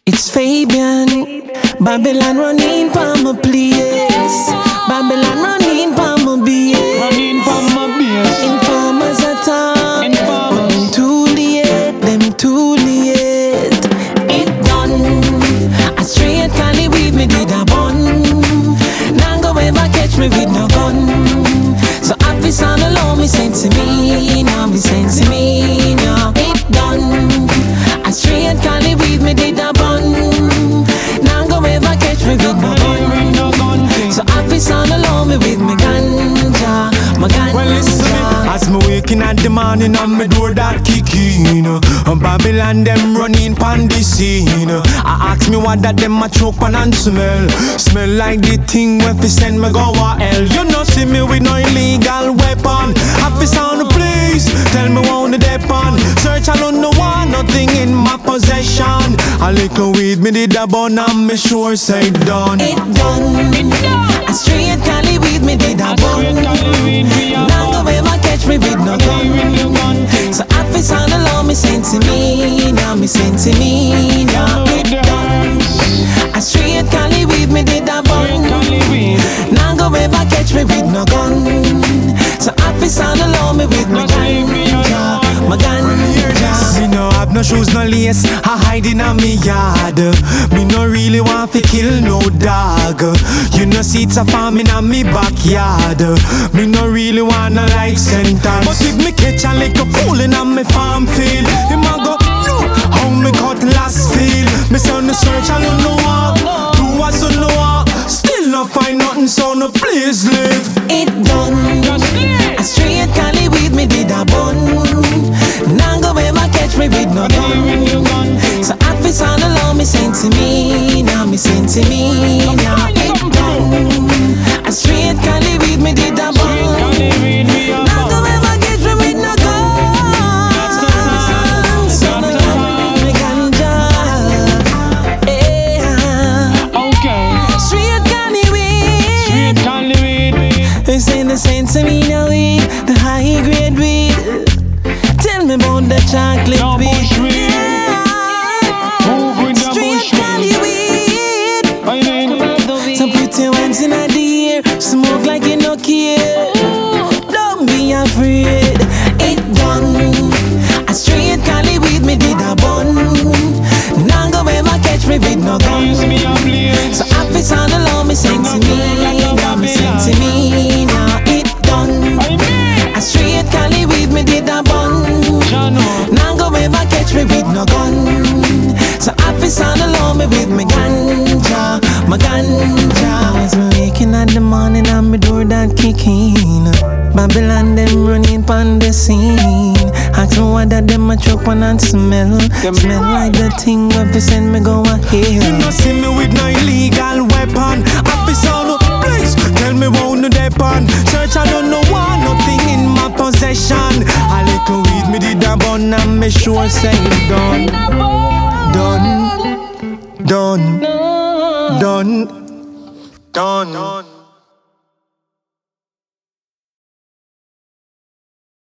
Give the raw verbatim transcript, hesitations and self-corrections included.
It's Fabian, Babylon running for my place. Babylon running for my base. Running for my base. Informers attack. Informers. Them too late, them too late. It done. A straight Cali with me did a bun. Now go ever catch me with no gun. So office on the law, me send to me, now me send to me, now it done. A straight Cali with me did a bun. Now go ever catch me with no gun. So office on the law, me with me ganja, my ganja. Well, listen to me. As me waking at the morning and me door that kicking, and Babylon them running pon the scene. I ask me what that them a choke pan and smell. Smell like the thing when fi send me go a hell. You know see me with no illegal weapon. Office on the place, tell me what the depon. Search alone no one, nothing in my possession. A little weed me did a bun and me sure say done. It done. It done. A straight Cali with me did a bun. Now go ever catch me with no gun. So office on the law, me send to me, now me send to me, now it done. A straight Cali with me did a bun. Now go ever catch me with no gun. So office on the law, me with my ganja, my ganja. Me no have no shoes, no lace, I hide in a me yard. Me no really want to kill no dog. You know see it's a farm in a me backyard. Me no really want a life sentence. But if me catch a little fool in a me farm field, him a go no, how me cut last field. Me say on the search I don't know what, do what so no what. Still no find nothing so no please live. It done. A straight Cali with me did a bun. Now go ever catch me with no gun. So office on the law, me send to me, now me send to me, now it done. A straight Cali with me did a bun. Now go ever catch me with no gun. So no gun, me ganja. Yeah. Okay. Straight Cali with. Straight Cali weed. They say the same to me now weed, the high grade weed. Tell me about the chocolate No weed. bush weed. Move with the Straight bush Cali weed. weed. I mean, So put your hands in the air, smoke like you no care. Don't be afraid, it done. A straight Cali weed me did a bun. Now go ever catch me with no gun. use me a blaze. So office on the law, me send to me, now me send to me, now it done. I mean, A straight Cali weed me did a bun. Jano. Now go ever catch me with no gun. So office on the law, me with me ganja, my ganja. As me waking at the morning and me door that kicking. Babylon them running pon the scene. Ask me what that them a choke on and smell. Smell like the thing where fi send me go a You here. no see me with no illegal weapon. Office on the place, tell me what the depon. Search I don't know why, nothing in my possession. A little weed me did a bun and me sure say it done. Done, done, done, done.